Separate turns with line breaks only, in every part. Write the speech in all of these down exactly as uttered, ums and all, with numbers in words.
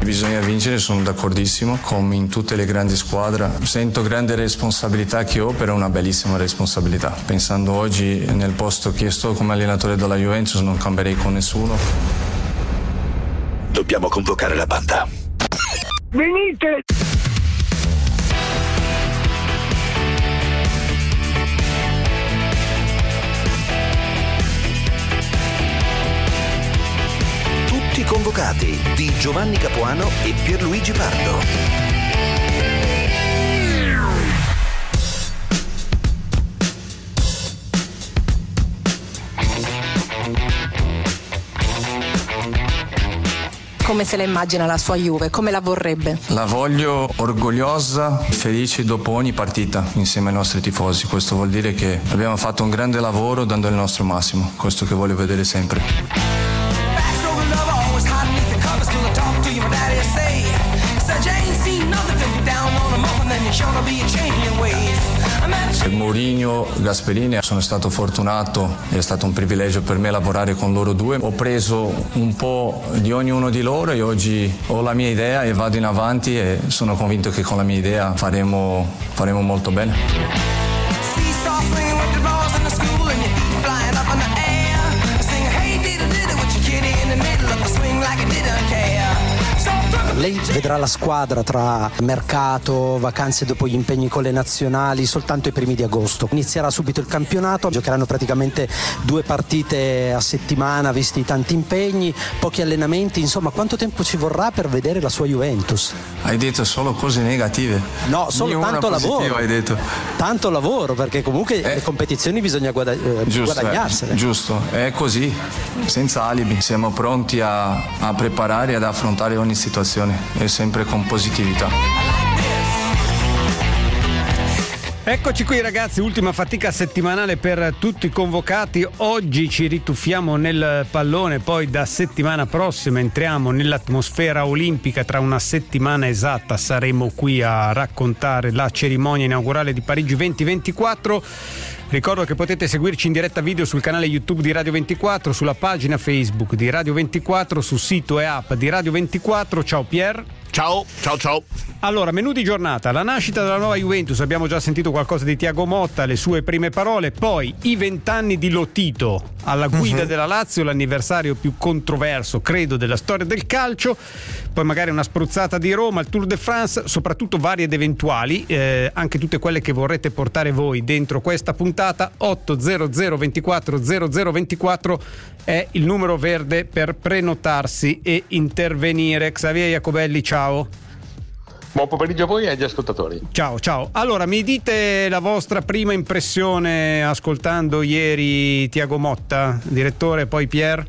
Bisogna vincere, sono d'accordissimo, come in tutte le grandi squadre. Sento grande responsabilità che ho, però una bellissima responsabilità. Pensando oggi nel posto che sto come allenatore della Juventus non cambierei con nessuno.
Dobbiamo convocare la banda.
Venite!
Tutti convocati di Giovanni Capuano e Pierluigi Pardo.
Come se la immagina la sua Juve? Come la vorrebbe?
La voglio orgogliosa, felice dopo ogni partita insieme ai nostri tifosi. Questo vuol dire che abbiamo fatto un grande lavoro dando il nostro massimo. Questo che voglio vedere sempre. Mourinho, Gasperini, sono stato fortunato, è stato un privilegio per me lavorare con loro due. Ho preso un po' di ognuno di loro e oggi ho la mia idea e vado in avanti e sono convinto che con la mia idea faremo, faremo molto bene.
Lei vedrà la squadra tra mercato, vacanze dopo gli impegni con le nazionali soltanto i primi di agosto. Inizierà subito il campionato, giocheranno praticamente due partite a settimana visti i tanti impegni, pochi allenamenti, insomma quanto tempo ci vorrà per vedere la sua Juventus?
Hai detto solo cose negative.
No, solo tanto lavoro.
Hai detto.
Tanto lavoro, perché comunque eh, le competizioni bisogna guada- eh,
giusto,
guadagnarsele.
Eh, giusto, è così, senza alibi. Siamo pronti a, a preparare e ad affrontare ogni situazione. E sempre con positività.
Eccoci qui ragazzi, ultima fatica settimanale per tutti i convocati. Oggi ci rituffiamo nel pallone, poi da settimana prossima entriamo nell'atmosfera olimpica. Tra una settimana esatta saremo qui a raccontare la cerimonia inaugurale di Parigi venti ventiquattro. Ricordo che potete seguirci in diretta video sul canale YouTube di Radio ventiquattro, sulla pagina Facebook di Radio ventiquattro, sul sito e app di Radio ventiquattro. Ciao Pier.
Ciao, ciao, ciao.
Allora, menù di giornata, la nascita della nuova Juventus, abbiamo già sentito qualcosa di Thiago Motta, le sue prime parole, poi i vent'anni di Lotito alla guida uh-huh. della Lazio, l'anniversario più controverso, credo, della storia del calcio, poi magari una spruzzata di Roma, il Tour de France, soprattutto varie ed eventuali, eh, anche tutte quelle che vorrete portare voi dentro questa puntata. Otto zero zero ventiquattro zero zero ventiquattro è il numero verde per prenotarsi e intervenire. Xavier Jacobelli, ciao.
Buon pomeriggio a voi e agli ascoltatori.
Ciao, ciao. Allora, mi dite la vostra prima impressione ascoltando ieri Thiago Motta, direttore, poi Pier?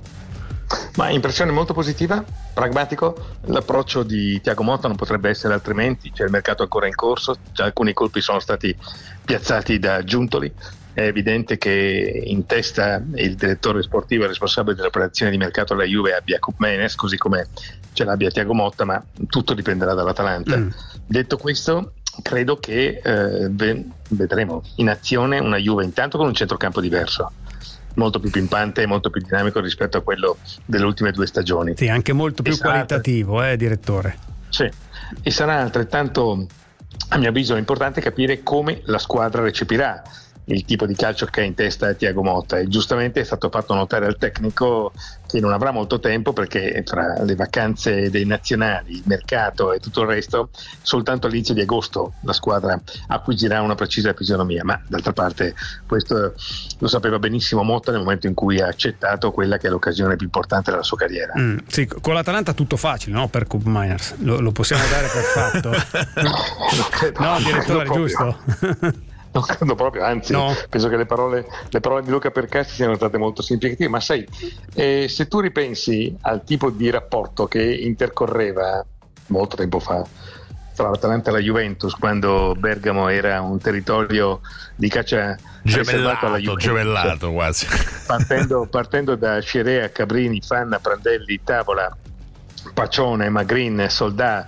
Ma impressione molto positiva, pragmatico. L'approccio di Thiago Motta non potrebbe essere altrimenti. C'è il mercato ancora in corso, già alcuni colpi sono stati piazzati da Giuntoli. È evidente che in testa il direttore sportivo e responsabile dell'operazione di mercato della Juve abbia Coupe Menes, così come ce l'abbia Thiago Motta, ma tutto dipenderà dall'Atalanta. Mm. Detto questo, credo che eh, vedremo in azione una Juve intanto con un centrocampo diverso, molto più pimpante e molto più dinamico rispetto a quello delle ultime due stagioni.
Sì, anche molto più
e
qualitativo, sarà... eh, direttore.
Sì, e sarà altrettanto, a mio avviso, importante capire come la squadra recepirà il tipo di calcio che ha in testa Thiago Motta, e giustamente è stato fatto notare al tecnico che non avrà molto tempo, perché tra le vacanze dei nazionali, il mercato e tutto il resto, soltanto all'inizio di agosto la squadra acquisirà una precisa fisionomia. Ma d'altra parte questo lo sapeva benissimo Motta nel momento in cui ha accettato quella che è l'occasione più importante della sua carriera.
Mm, sì, con l'Atalanta tutto facile, no? Per Coupe Miners lo, lo possiamo dare per fatto.
no, credo,
no, direttore, giusto?
Non credo proprio, anzi no. Penso che le parole, le parole di Luca Percassi siano state molto significative, ma sai, eh, se tu ripensi al tipo di rapporto che intercorreva molto tempo fa tra l'Atalanta e la Juventus, quando Bergamo era un territorio di caccia
gemellato,
alla Juventus,
gemellato quasi,
partendo, partendo da Scirea, Cabrini, Fanna, Prandelli, Tavola, Pacione, Magrin, Soldà,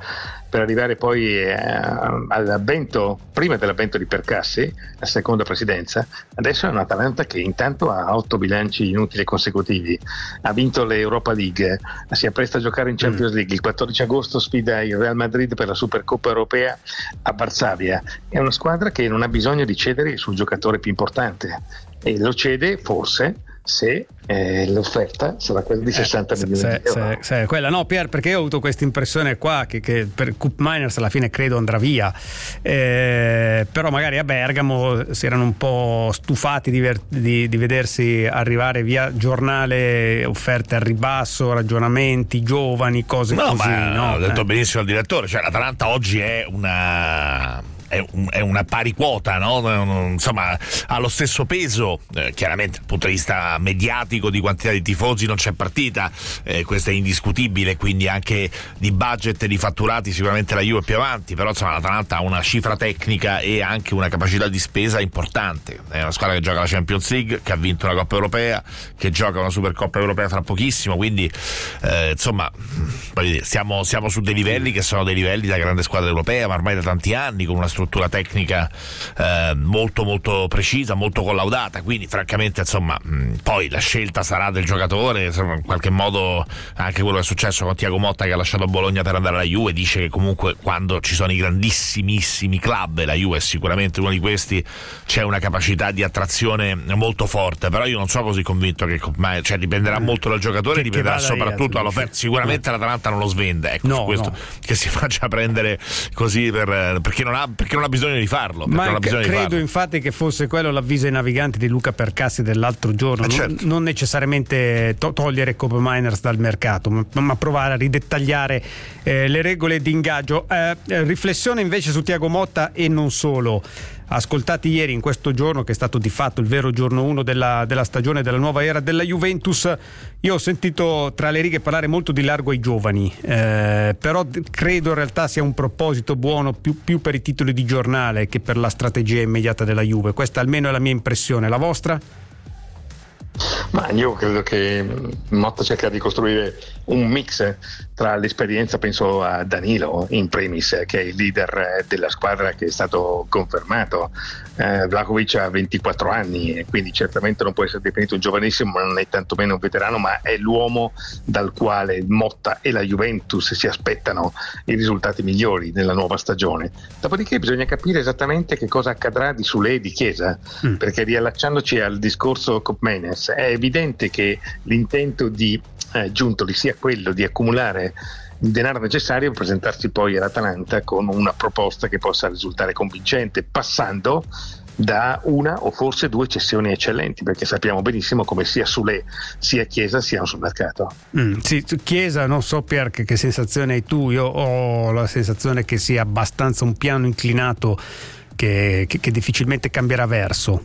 per arrivare poi eh, all'avvento, prima dell'avvento di Percassi, la seconda presidenza. Adesso è un Atalanta che intanto ha otto bilanci inutili consecutivi, ha vinto l'Europa League, si appresta a giocare in Champions League, il quattordici agosto sfida il Real Madrid per la Supercoppa europea a Varsavia. È una squadra che non ha bisogno di cedere sul giocatore più importante, e lo cede forse se eh, l'offerta sarà quella di sessanta
eh,
milioni
se,
di euro.
Se, se, quella no, Pier, perché io ho avuto questa impressione qua che, che per Koop Meiners alla fine credo andrà via, eh, però magari a Bergamo si erano un po' stufati di, ver- di, di vedersi arrivare via giornale offerte al ribasso, ragionamenti, giovani, cose
no,
così.
Ma
no,
ho detto
eh.
benissimo il direttore, cioè l'Atalanta oggi è una... È, un, è una pari quota, no? Insomma, ha lo stesso peso, eh, chiaramente dal punto di vista mediatico, di quantità di tifosi non c'è partita, eh, questo è indiscutibile, quindi anche di budget e di fatturati sicuramente la Juve è più avanti, però insomma l'Atalanta ha una cifra tecnica e anche una capacità di spesa importante, è una squadra che gioca la Champions League, che ha vinto una Coppa Europea, che gioca una Supercoppa Europea fra pochissimo, quindi eh, insomma voglio dire, siamo, siamo su dei livelli che sono dei livelli da grande squadra europea, ma ormai da tanti anni, con una struttura tecnica eh, molto molto precisa, molto collaudata, quindi francamente insomma mh, poi la scelta sarà del giocatore, insomma, in qualche modo anche quello che è successo con Thiago Motta, che ha lasciato Bologna per andare alla Juve, dice che comunque quando ci sono i grandissimissimi club, e la Juve è sicuramente uno di questi, c'è una capacità di attrazione molto forte, però io non sono così convinto che, cioè dipenderà molto dal giocatore, che, dipenderà che soprattutto dall'offerta, sicuramente no. L'Atalanta non lo svende, ecco,
no,
su questo
no.
Che si faccia prendere così per, perché non ha perché non ha bisogno di farlo,
ma
non ha bisogno
credo
di farlo.
Infatti che fosse quello l'avviso ai naviganti di Luca Percassi dell'altro giorno,
eh
non,
certo.
non necessariamente to- togliere Koop Meiners dal mercato, ma, ma provare a ridettagliare eh, le regole di ingaggio. Eh, riflessione invece su Thiago Motta e non solo. Ascoltati ieri, in questo giorno che è stato di fatto il vero giorno uno della, della stagione della nuova era della Juventus, io ho sentito tra le righe parlare molto di largo ai giovani, eh, però credo in realtà sia un proposito buono più, più per i titoli di giornale che per la strategia immediata della Juve. Questa almeno è la mia impressione, la vostra?
Ma io credo che Motta cerca di costruire un mix tra l'esperienza, penso a Danilo in primis, che è il leader della squadra, che è stato confermato. eh, Vlahovic ha ventiquattro anni e quindi certamente non può essere definito un giovanissimo, ma non è tantomeno un veterano, ma è l'uomo dal quale Motta e la Juventus si aspettano i risultati migliori nella nuova stagione. Dopodiché bisogna capire esattamente che cosa accadrà di Soulé e di Chiesa, mm. perché riallacciandoci al discorso Koop Meiners, è evidente che l'intento di eh, Giuntoli sia quello di accumulare il denaro necessario per presentarsi poi all'Atalanta con una proposta che possa risultare convincente, passando da una o forse due cessioni eccellenti, perché sappiamo benissimo come sia Soulé sia Chiesa siano sul mercato.
Mm, sì, Chiesa non so Pier che, che sensazione hai tu, io ho la sensazione che sia abbastanza un piano inclinato che, che, che difficilmente cambierà verso.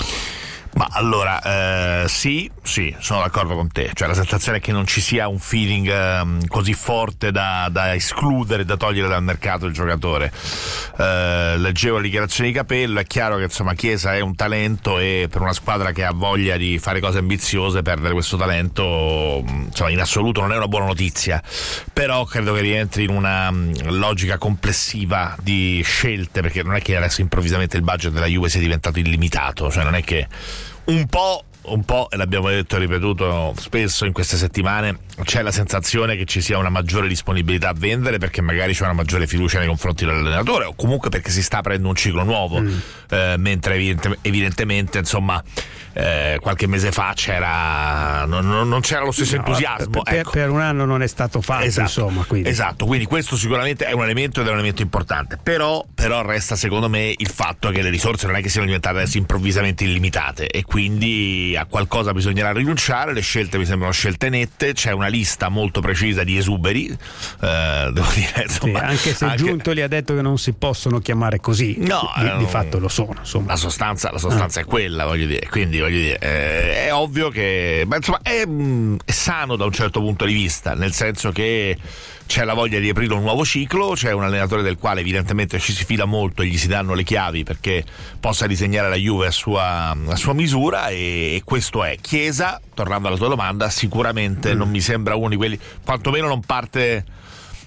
Ma allora, eh, sì, sì, sono d'accordo con te, cioè la sensazione è che non ci sia un feeling eh, così forte da, da escludere, da togliere dal mercato il giocatore. Eh, leggevo le dichiarazioni di Capello, è chiaro che insomma Chiesa è un talento e per una squadra che ha voglia di fare cose ambiziose perdere questo talento, insomma, in assoluto non è una buona notizia, però credo che rientri in una logica complessiva di scelte, perché non è che adesso improvvisamente il budget della Juve sia diventato illimitato, cioè non è che un po' un po', e l'abbiamo detto e ripetuto spesso in queste settimane, c'è la sensazione che ci sia una maggiore disponibilità a vendere perché magari c'è una maggiore fiducia nei confronti dell'allenatore, o comunque perché si sta aprendo un ciclo nuovo, mm. eh, mentre evidente, evidentemente insomma eh, qualche mese fa c'era non, non c'era lo stesso no, entusiasmo
per,
ecco.
per un anno non è stato fatto,
esatto,
insomma, quindi.
esatto, quindi questo sicuramente è un elemento ed è un elemento importante, però, però resta secondo me il fatto che le risorse non è che siano diventate adesso improvvisamente illimitate e quindi a qualcosa bisognerà rinunciare. Le scelte mi sembrano scelte nette, c'è una lista molto precisa di esuberi, eh, devo dire, insomma,
sì, anche se anche... Giuntoli ha detto che non si possono chiamare così,
no,
di,
eh,
di fatto lo sono, insomma.
La sostanza, la sostanza ah. è quella, voglio dire, quindi voglio dire, eh, è ovvio che beh, insomma è, è sano da un certo punto di vista, nel senso che c'è la voglia di aprire un nuovo ciclo, c'è un allenatore del quale evidentemente ci si fida molto e gli si danno le chiavi perché possa disegnare la Juve a sua, a sua misura, e, e questo è. Chiesa, tornando alla tua domanda, sicuramente mm. non mi sembra uno di quelli, quantomeno non parte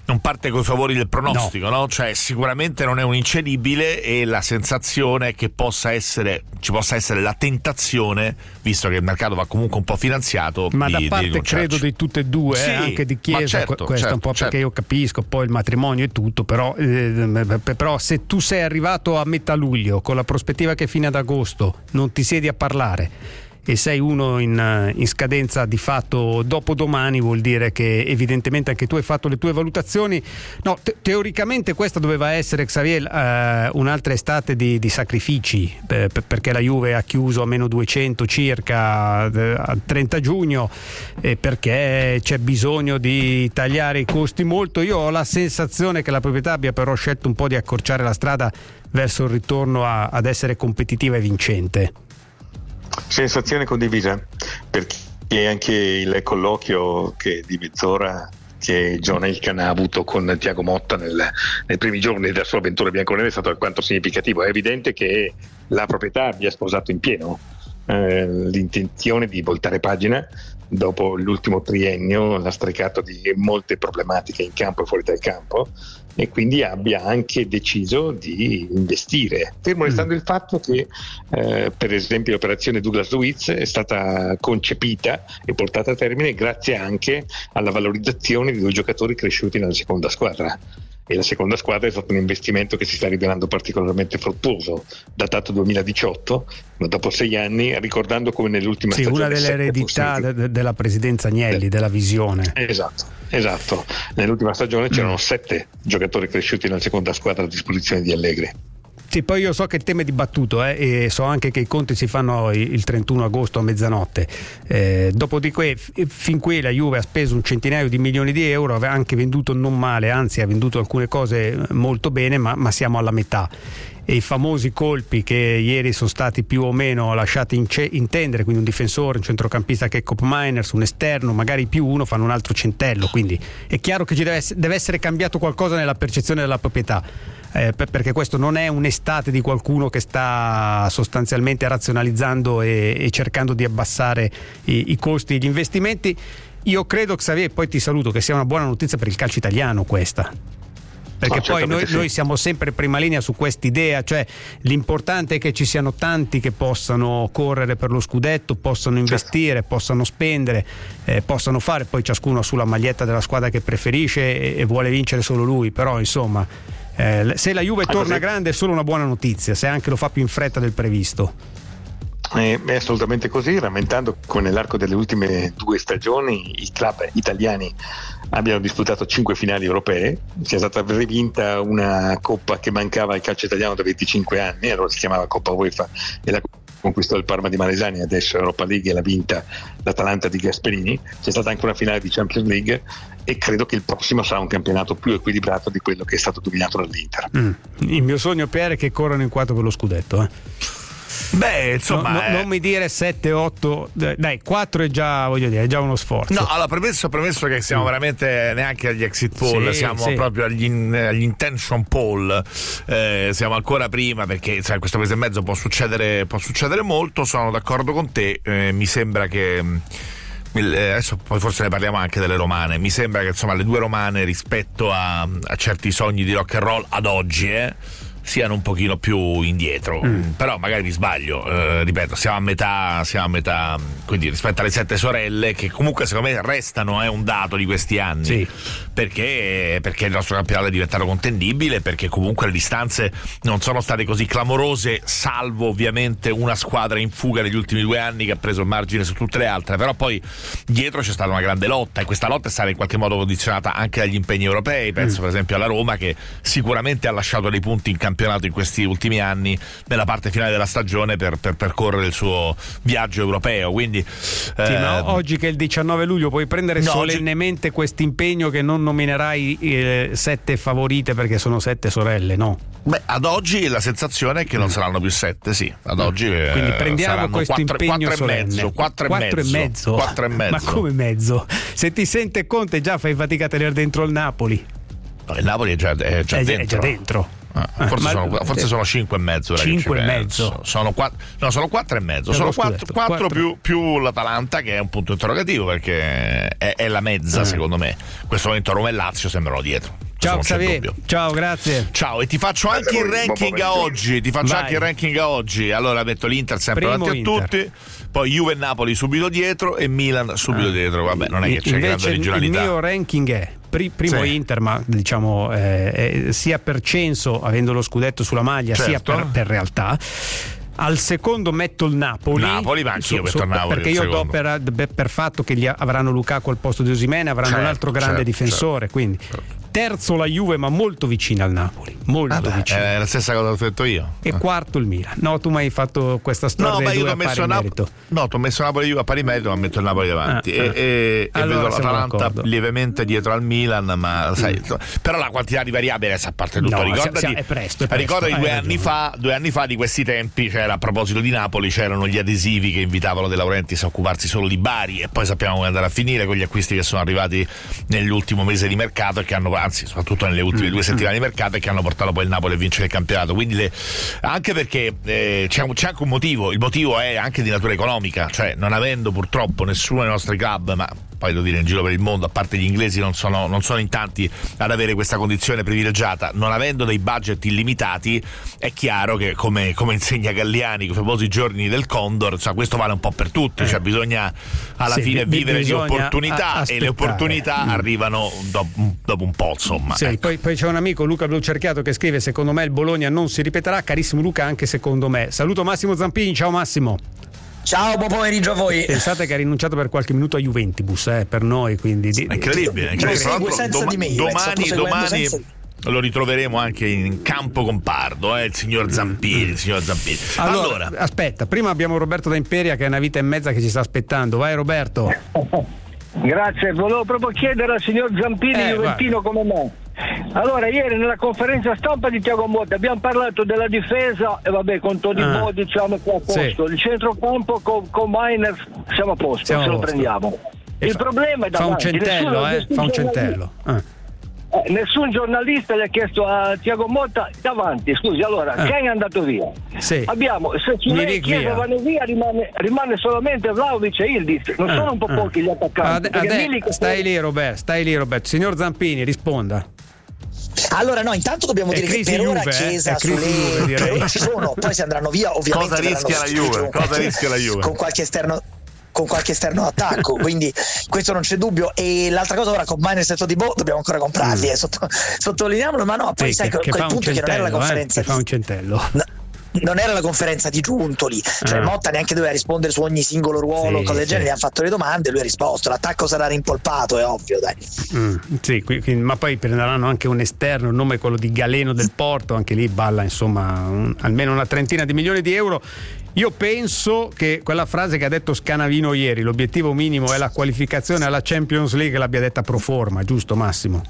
non parte coi favori del pronostico, no. no? Cioè sicuramente non è un incedibile, e la sensazione è che possa essere ci possa essere la tentazione, visto che il mercato va comunque un po' finanziato,
ma
di,
da parte
di
credo di tutte e due,
sì,
eh, anche di Chiesa,
certo,
questo
certo,
un po'
certo.
perché io capisco poi il matrimonio e tutto, però, eh, però se tu sei arrivato a metà luglio con la prospettiva che fino ad agosto non ti siedi a parlare e sei uno in, in scadenza di fatto dopo domani, vuol dire che evidentemente anche tu hai fatto le tue valutazioni. No, te- teoricamente questa doveva essere, Xavier, eh, un'altra estate di, di sacrifici, eh, perché la Juve ha chiuso a meno duecento circa eh, al trenta giugno, eh, perché c'è bisogno di tagliare i costi molto. Io ho la sensazione che la proprietà abbia però scelto un po' di accorciare la strada verso il ritorno a, ad essere competitiva e vincente.
Sensazione condivisa, perché anche il colloquio che di mezz'ora che John Elkann ha avuto con Thiago Motta nel, nei primi giorni della sua avventura bianconera è stato alquanto significativo. È evidente che la proprietà abbia sposato in pieno eh, l'intenzione di voltare pagina dopo l'ultimo triennio lastricato di molte problematiche in campo e fuori dal campo, e quindi abbia anche deciso di investire, fermo restando mm. il fatto che eh, per esempio l'operazione Douglas Luiz è stata concepita e portata a termine grazie anche alla valorizzazione di due giocatori cresciuti nella seconda squadra, e la seconda squadra è stato un investimento che si sta rivelando particolarmente fruttuoso, datato duemiladiciotto, ma dopo sei anni, ricordando come nell'ultima
sì,
stagione
una delle eredità de- della presidenza Agnelli, de- della visione.
Esatto, esatto. Nell'ultima stagione c'erano mm. sette giocatori cresciuti nella seconda squadra a disposizione di Allegri.
Sì, poi io so che il tema è dibattuto eh, e so anche che i conti si fanno il trentuno agosto a mezzanotte. Eh, dopodiché, f- fin qui la Juve ha speso un centinaio di milioni di euro, aveva anche venduto non male, anzi ha venduto alcune cose molto bene, ma, ma siamo alla metà. E i famosi colpi che ieri sono stati più o meno lasciati in ce- intendere, quindi un difensore, un centrocampista che è Cop Miners, un esterno, magari più uno, fanno un altro centello, quindi è chiaro che ci deve, ess- deve essere cambiato qualcosa nella percezione della proprietà. Eh, per, perché questo non è un'estate di qualcuno che sta sostanzialmente razionalizzando e, e cercando di abbassare i, i costi e gli investimenti. Io credo, Xavier, poi ti saluto, che sia una buona notizia per il calcio italiano questa, perché oh, poi noi, sì. noi siamo sempre in prima linea su quest'idea, cioè l'importante è che ci siano tanti che possano correre per lo scudetto, possano investire, certo. possano spendere, eh, possano fare, poi ciascuno sulla maglietta della squadra che preferisce e, e vuole vincere solo lui, però insomma Eh, se la Juve torna grande è solo una buona notizia, se anche lo fa più in fretta del previsto.
È assolutamente così, rammentando come nell'arco delle ultime due stagioni i club italiani abbiano disputato cinque finali europee, sia stata rivinta una coppa che mancava al calcio italiano da venticinque anni, allora si chiamava Coppa UEFA e la conquistò il Parma di Malesani, adesso Europa League e l'ha vinta l'Atalanta di Gasperini. C'è stata anche una finale di Champions League e credo che il prossimo sarà un campionato più equilibrato di quello che è stato dominato dall'Inter.
Mm. Il mio sogno, Pierre, è che corrano in quattro per lo scudetto, eh.
Beh, insomma,
no, no,
eh.
non mi dire sette otto, dai, quattro è già, voglio dire, è già uno sforzo.
No, allora premesso, premesso che siamo mm. veramente neanche agli exit poll,
sì,
siamo
sì.
proprio agli, in, agli intention poll, eh, siamo ancora prima, perché sai, questo mese e mezzo può succedere, può succedere molto. Sono d'accordo con te, eh, mi sembra che adesso poi forse ne parliamo anche delle romane. Mi sembra che insomma le due romane rispetto a, a certi sogni di rock and roll ad oggi eh, siano un pochino più indietro, mm. però magari mi sbaglio, eh, ripeto, siamo a metà, siamo a metà, quindi rispetto alle sette sorelle, che comunque secondo me restano, è eh, un dato di questi anni,
sì.
perché, perché il nostro campionato è diventato contendibile, perché comunque le distanze non sono state così clamorose, salvo ovviamente una squadra in fuga negli ultimi due anni che ha preso il margine su tutte le altre, però poi dietro c'è stata una grande lotta e questa lotta è stata in qualche modo condizionata anche dagli impegni europei. Penso mm. per esempio alla Roma, che sicuramente ha lasciato dei punti in campionato in questi ultimi anni nella parte finale della stagione per, per percorrere il suo viaggio europeo, quindi
sì,
eh,
ma oggi che è il diciannove luglio puoi prendere no, solennemente oggi... questo impegno che non nominerai eh, sette favorite perché sono sette sorelle, no?
Beh, ad oggi la sensazione è che non saranno più sette, sì, ad oggi eh,
quindi prendiamo questo
quattro,
impegno
quattro e mezzo, quattro,
quattro e mezzo,
quattro e mezzo.
Ma come mezzo? Se ti sente Conte già fai fatica a tenere dentro il Napoli.
No, il Napoli è già, è già
è,
dentro.
È già dentro.
Ah, forse,
ma,
sono, forse
eh,
sono cinque e mezzo.
cinque e mezzo.
Sono quattro, no, sono quattro e mezzo. Sono quattro più, più l'Atalanta, che è un punto interrogativo perché è, è la mezza, eh. secondo me. In questo momento Roma e Lazio sembrano dietro.
Ciao Xavier, ciao, grazie.
Ciao, e ti faccio anche il ranking a oggi. Ti faccio
Vai.
anche il ranking a oggi. Allora metto l'Inter sempre
Primo
davanti
Inter.
a tutti, poi Juve e Napoli subito dietro e Milan subito ah. dietro. Vabbè, non è che c'è
Invece
grande originalità.
Il mio ranking è primo
sì.
Inter, ma diciamo eh, eh, sia per censo, avendo lo scudetto sulla maglia,
certo.
sia per, per realtà. Al secondo metto il Napoli.
Napoli, ma anch'io
su,
metto
su,
il Napoli.
Perché io do per, per fatto che gli avranno Lukaku al posto di Osimhen, avranno
certo,
un altro grande
certo,
difensore.
Certo,
quindi
certo.
Terzo la Juve, ma molto vicina al Napoli. Molto
ah beh,
vicino.
È la stessa cosa che ho detto io.
E quarto il Milan. No, tu mi hai fatto questa storia.
No, ma
dei
io
due
ho
a pari
messo Nap-
merito.
No, ti ho messo Napoli Juve a pari merito, ma metto il Napoli davanti.
Ah,
e,
ah.
e,
Allora,
e vedo
siamo
l'Atalanta
d'accordo.
lievemente dietro al Milan, ma sai,
Mm.
però la quantità di variabili a parte tutto.
No,
Ricordati,
sia- sia- è presto, è presto,
ricordati
hai
due
ragione.
anni fa, due anni fa di questi tempi, c'era a proposito di Napoli, c'erano gli adesivi che invitavano De Laurentiis a occuparsi solo di Bari, e poi sappiamo come andare a finire con gli acquisti che sono arrivati nell'ultimo mese di mercato e che hanno, anzi, soprattutto nelle ultime
Mm.
due settimane di mercato, e che hanno portato poi il Napoli a vincere il campionato. Quindi le, anche perché eh, c'è, c'è anche un motivo, il motivo è anche di natura economica, cioè non avendo purtroppo nessuno dei nostri club, ma poi devo dire in giro per il mondo, a parte gli inglesi non sono, non sono in tanti ad avere questa condizione privilegiata, non avendo dei budget illimitati, è chiaro che come, come insegna Galliani con i famosi giorni del Condor, cioè, questo vale un po' per tutti, eh. cioè bisogna alla
sì,
fine
b-
vivere di opportunità
a-
e le opportunità
mm.
arrivano dopo, dopo un po', insomma.
Sì,
ecco.
poi, poi c'è un amico, Luca Blucerchiato, che scrive: secondo me il Bologna non si ripeterà. Carissimo Luca, anche secondo me. Saluto Massimo Zampini. Ciao Massimo.
Ciao, buon pomeriggio a voi.
Pensate che ha rinunciato per qualche minuto a Juventus, eh, per noi, quindi di,
è incredibile, è incredibile. Tra l'altro,
senza
doma-
di me,
domani, domani
senza...
lo ritroveremo anche in campo con Pardo, eh, il signor Zampini, il signor Zampini.
Allora,
Allora,
aspetta, prima abbiamo Roberto da Imperia che è una vita e mezza che ci sta aspettando. Vai Roberto.
Grazie, volevo proprio chiedere al signor Zampini,
Eh,
juventino come me. Allora, ieri nella conferenza stampa di Thiago Motta abbiamo parlato della difesa e vabbè, con Tony
Ah.
Bo diciamo che è a posto.
Sì.
Il centrocampo con, con Miners siamo a posto,
Siamo
ce
a
lo
posto.
prendiamo.
E
Il
fa-
problema è
Fa un
davanti.
centello,
Nessuno-
eh?
nessun
Fa un
giornalista-
centello. Ah.
eh, nessun giornalista gli ha chiesto a Thiago Motta davanti, scusi, allora,
Ah.
Ken è andato via.
Sì.
Abbiamo, se ci
Milik
Chiesa
via.
vanno via, rimane, rimane solamente Vlahovic e Ildiz, non
Ah,
sono un po'
ah.
pochi gli attaccanti.
Ade-
perché
ade-
Milik-
stai lì Roberto, stai lì Roberto. Signor Zampini, risponda.
Allora no, intanto dobbiamo
È
dire che
crisi
per ora
Juve, eh?
Chiesa
È crisi
sulle
Juve, direi.
per ora ci sono, poi se andranno via ovviamente
Cosa rischia
verranno
la Juve?
sostituiti
Cosa
con-
rischia la Juve?
con qualche esterno con qualche esterno attacco, quindi questo non c'è dubbio. E l'altra cosa, ora con Miners e Todibo dobbiamo ancora comprarli, eh, sotto- sottolineiamolo, ma no, poi
Sì,
sai
che,
che,
che
quel
fa un
punto è che non era la
centello, eh,
conferenza
che fa
di-
un centello.
No, non era la conferenza di Giuntoli, cioè
Ah.
Motta neanche doveva rispondere su ogni singolo ruolo,
Sì,
cose del
sì.
genere, gli hanno fatto le domande e lui ha risposto. L'attacco sarà rimpolpato, è ovvio, dai.
Mm, sì, qui- qui- ma poi prenderanno anche un esterno, il nome è quello di Galeno del Porto, anche lì balla insomma un- almeno una trentina di milioni di euro. Io penso che quella frase che ha detto Scanavino ieri, l'obiettivo minimo è la qualificazione alla Champions League, l'abbia detta pro forma, giusto Massimo?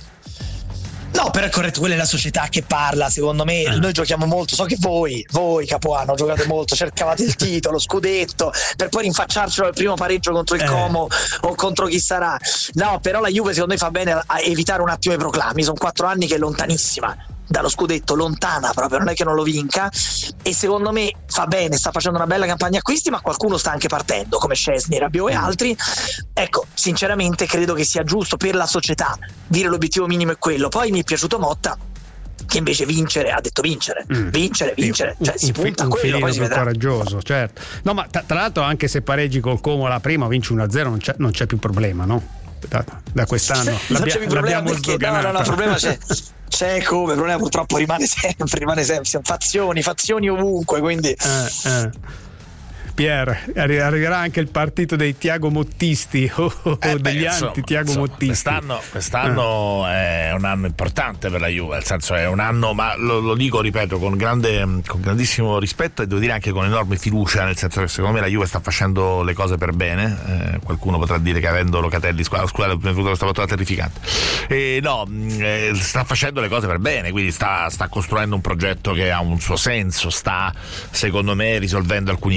No, però è corretto, quella è la società che parla, secondo me.
Eh.
Noi giochiamo molto, so che voi, voi Capuano, giocate molto, cercavate il titolo, scudetto, per poi rinfacciarcelo al primo pareggio contro il
Eh.
Como o contro chi sarà. No, però la Juve secondo me fa bene a evitare un attimo i proclami, sono quattro anni che è lontanissima dallo scudetto, lontana proprio, non è che non lo vinca, e secondo me fa bene, sta facendo una bella campagna acquisti, ma qualcuno sta anche partendo come Szczesny, Rabiot e altri. Ecco, sinceramente credo che sia giusto per la società dire l'obiettivo minimo è quello. Poi mi è piaciuto Motta che invece vincere, ha detto vincere,
Mm.
vincere, vincere,
Un-
cioè si
un,
punta a
un
quello,
filino
poi si
più
vedrà.
coraggioso, certo. No, ma tra, tra l'altro anche se pareggi col Como la prima, vinci uno a zero, non c'è, non c'è più problema, no? Da, da quest'anno
non
l'abbia-
c'è più problema
l'abbiamo
perché no,
sdoganata.
no, no, il problema c'è, c'è come, il problema purtroppo rimane sempre, rimane sempre, siamo fazioni, fazioni ovunque, quindi
Eh, eh. Pier, arri- arriverà anche il partito dei Tiago Mottisti o oh,
Eh, beh,
degli
insomma,
anti-Tiago
insomma,
Mottisti.
Quest'anno, quest'anno è un anno importante per la Juve, nel senso è un anno, ma lo, lo dico, ripeto, con grande, con grandissimo rispetto e devo dire anche con enorme fiducia, nel senso che secondo me la Juve sta facendo le cose per bene. Eh, qualcuno potrà dire che avendo Locatelli, squadra, squadra mi è venuta questa volta terrificante. E no, mh, eh, sta facendo le cose per bene, quindi sta, sta costruendo un progetto che ha un suo senso, sta secondo me risolvendo alcuni equivoci,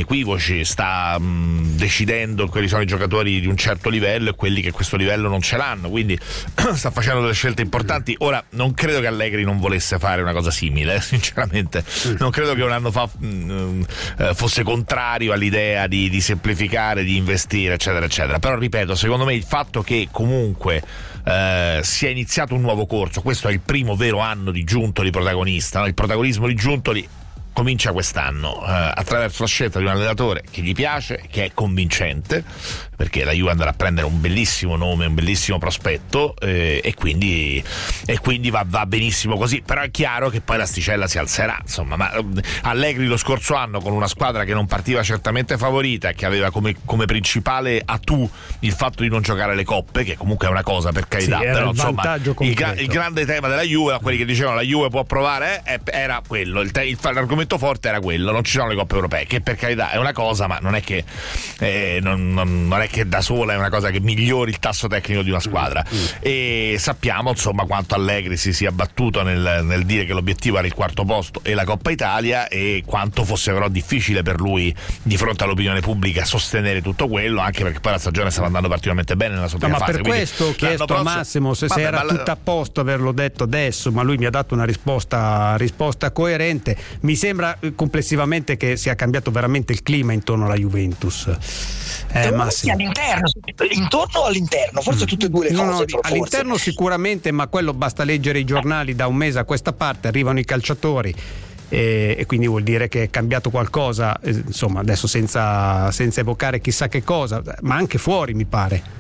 oggi sta mh, decidendo quelli sono i giocatori di un certo livello e quelli che questo livello non ce l'hanno, quindi sta facendo delle scelte importanti. Ora non credo che Allegri non volesse fare una cosa simile, sinceramente non credo che un anno fa mh, eh, fosse contrario all'idea di, di semplificare, di investire, eccetera eccetera. Però ripeto, secondo me il fatto che comunque eh, sia iniziato un nuovo corso, questo è il primo vero anno di Giuntoli protagonista, no? Il protagonismo di Giuntoli comincia quest'anno eh, attraverso la scelta di un allenatore che gli piace, che è convincente, perché la Juve andrà a prendere un bellissimo nome, un bellissimo prospetto eh, e quindi, e quindi va, va benissimo così. Però è chiaro che poi l'asticella si alzerà, insomma. Ma Allegri lo scorso anno, con una squadra che non partiva certamente favorita e che aveva come, come principale attu il fatto di non giocare le coppe, che comunque è una cosa, per carità,
sì,
però insomma il, gra- il grande tema della Juve, quelli che dicevano la Juve può provare eh, era quello, il, te- il, l'argomento forte era quello, non ci sono le coppe europee, che per carità è una cosa, ma non è che eh, non, non, non è che da sola è una cosa che migliori il tasso tecnico di una squadra. Mm. E sappiamo insomma quanto Allegri si sia battuto nel, nel dire che l'obiettivo era il quarto posto e la Coppa Italia, e quanto fosse però difficile per lui di fronte all'opinione pubblica sostenere tutto quello, anche perché poi la stagione stava andando particolarmente bene nella sua prima
no, ma
fase.
per questo ho chiesto prossimo... a Massimo se, Vabbè, se era tutto a posto averlo detto adesso, ma lui mi ha dato una risposta, risposta coerente. Mi sembra complessivamente che sia cambiato veramente il clima intorno alla Juventus. Eh,
Massimo. All'interno, intorno o all'interno, forse mm. tutte e due le cose. No, no,
all'interno
forse.
Sicuramente, ma quello basta leggere i giornali da un mese a questa parte, arrivano i calciatori e, e quindi vuol dire che è cambiato qualcosa, eh, insomma adesso senza, senza evocare chissà che cosa, ma anche fuori mi pare.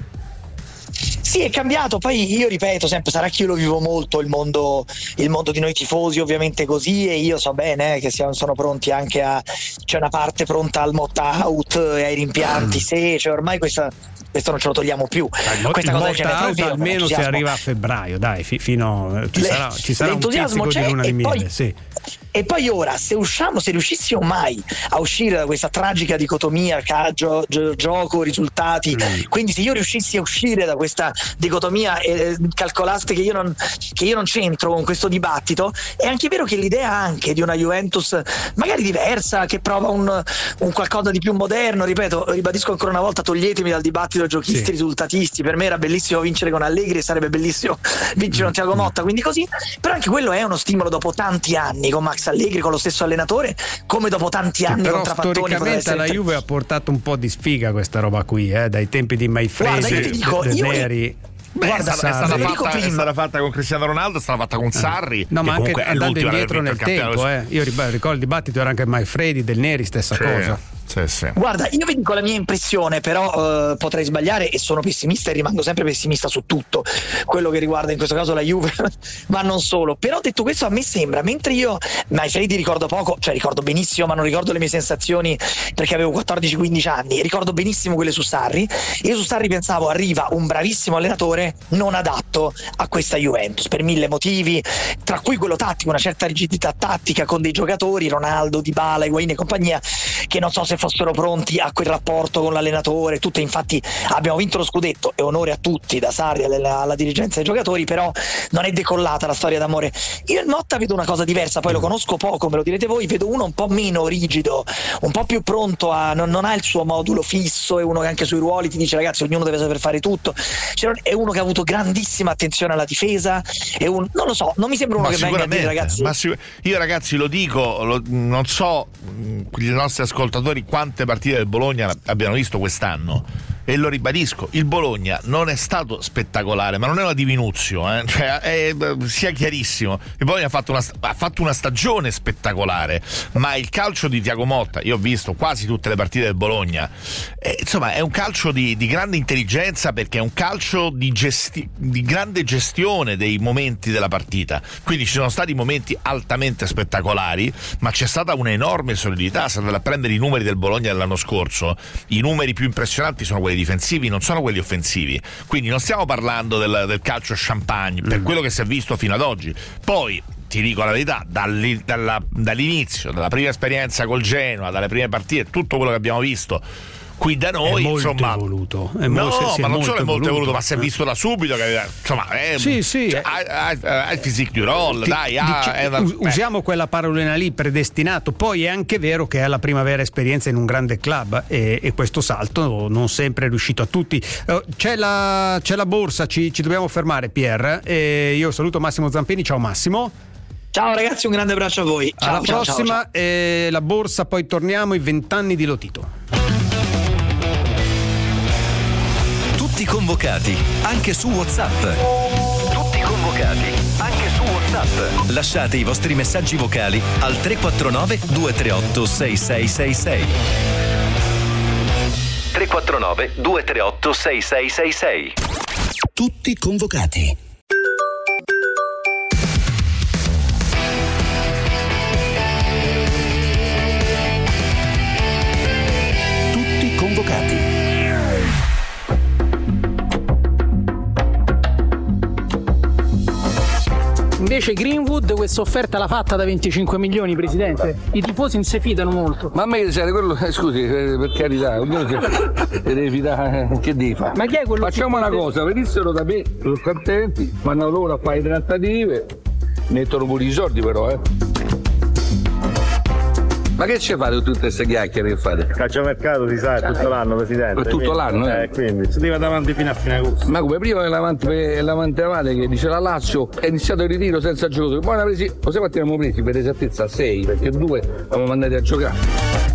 Sì, è cambiato. Poi io ripeto sempre, sarà che io lo vivo molto il mondo, il mondo di noi tifosi, ovviamente così, e io so bene che siamo, sono pronti anche a, c'è una parte pronta al mot out e ai rimpianti, se cioè ormai questa questo non ce lo togliamo più.
Il, questa il cosa out almeno se arriva a febbraio, dai, fi, fino ci
Le,
sarà, ci sarà un pizzico di luna di miele, poi, sì.
E poi ora, se usciamo, se riuscissimo mai a uscire da questa tragica dicotomia gio, gio, gioco, risultati, mm. quindi se io riuscissi a uscire da questa dicotomia, eh, calcolaste che io, non, che io non c'entro con questo dibattito, è anche vero che l'idea anche di una Juventus magari diversa, che prova un, un qualcosa di più moderno, ripeto, ribadisco ancora una volta, toglietemi dal dibattito giochisti, sì. risultatisti, per me era bellissimo vincere con Allegri e sarebbe bellissimo vincere con Thiago Motta, quindi così, però anche quello è uno stimolo dopo tanti anni con Max Allegri, con lo stesso allenatore, come dopo tanti anni
però
con Trapattoni.
Storicamente la Juve ha portato un po' di sfiga questa roba qui, eh, dai tempi di Maifredi, De Neri.
Beh, Guarda, è, stata, è, stata fatta, è stata fatta con Cristiano Ronaldo, è stata fatta con Sarri,
no, ma anche andando
è
indietro nel tempo, eh. Io ricordo il dibattito era anche Maifredi, Del Neri, stessa sì. cosa.
Sì, sì.
Guarda, io vi dico la mia impressione, però eh, potrei sbagliare e sono pessimista e rimango sempre pessimista su tutto quello che riguarda in questo caso la Juve ma non solo. Però detto questo, a me sembra, mentre io Maifredi ricordo poco, cioè ricordo benissimo ma non ricordo le mie sensazioni perché avevo quattordici quindici anni, ricordo benissimo quelle su Sarri. Io su Sarri pensavo arriva un bravissimo allenatore non adatto a questa Juventus per mille motivi, tra cui quello tattico, una certa rigidità tattica con dei giocatori, Ronaldo, Dybala, Higuain e compagnia, che non so se fossero pronti a quel rapporto con l'allenatore, tutte. Infatti abbiamo vinto lo scudetto e onore a tutti, da Sarri alla, alla dirigenza dei giocatori, però non è decollata la storia d'amore. Io in Motta vedo una cosa diversa, poi lo conosco poco, me lo direte voi, vedo uno un po' meno rigido, un po' più pronto a, non, non ha il suo modulo fisso, è uno che anche sui ruoli ti dice ragazzi ognuno deve saper fare tutto, cioè, è uno che ha avuto grandissima attenzione alla difesa, è un, non lo so, non mi sembra uno ma che venga a dire ragazzi
ma sicur- io ragazzi lo dico, lo, non so i nostri ascoltatori quante partite del Bologna abbiano visto quest'anno, e lo ribadisco, il Bologna non è stato spettacolare, ma non è una diminuzione, eh? Cioè, è, sia chiarissimo, il Bologna ha fatto, una, ha fatto una stagione spettacolare, ma il calcio di Thiago Motta, io ho visto quasi tutte le partite del Bologna, eh, insomma è un calcio di, di grande intelligenza, perché è un calcio di, gesti- di grande gestione dei momenti della partita, quindi ci sono stati momenti altamente spettacolari, ma c'è stata un'enorme solidità. Se andate a prendere i numeri del Bologna dell'anno scorso, i numeri più impressionanti sono quelli difensivi, non sono quelli offensivi, quindi non stiamo parlando del, del calcio champagne per quello che si è visto fino ad oggi. Poi ti dico la verità, dall'in, dalla, dall'inizio, dalla prima esperienza col Genoa, dalle prime partite, tutto quello che abbiamo visto, qui da noi,
è molto
insomma,
evoluto. È
no,
molto,
ma non
molto
solo è molto evoluto,
evoluto,
ma si è visto da subito che insomma è,
sì, sì,
cioè, ha, ha, ha il physique du roll,
Ti,
dai,
dici,
ha, è una,
usiamo quella parolina lì, predestinato. Poi è anche vero che è la prima vera esperienza in un grande club e, e questo salto non sempre è riuscito a tutti. Uh, c'è, la, c'è la borsa, ci, ci dobbiamo fermare, Pier, e io saluto Massimo Zampini. Ciao Massimo.
Ciao ragazzi, un grande abbraccio a voi. Ciao,
alla
ciao,
prossima.
ciao, ciao.
E la borsa, poi torniamo ai vent'anni di Lotito.
Tutti convocati, anche su WhatsApp. Tutti convocati, anche su WhatsApp. Lasciate i vostri messaggi vocali al tre quattro nove due tre otto sei sei sei sei. tre quattro nove due tre otto sei sei sei sei. Tutti convocati. Tutti convocati.
Invece Greenwood questa offerta l'ha fatta da venticinque milioni, presidente. I tifosi non si fidano molto.
Ma a me sei quello, eh, scusi, eh, per carità, ognuno che devi fidare, che devi fare?
Ma chi è quello?
Facciamo una cosa, venissero da me, sono contenti, vanno loro a fare trattative, mettono pure i soldi però, eh. Ma che ci fate tutte queste chiacchiere che fate?
Calciomercato si sa, è tutto l'anno, presidente.
È tutto
quindi,
l'anno, eh?
eh? Quindi si deve davanti fino a fine agosto.
Ma come prima l'avante, l'avante avale che dice la Lazio è iniziato il ritiro senza giocatori, poi ne presi, lo sai quanti abbiamo presi per esattezza? sei, perché due abbiamo mandati a giocare.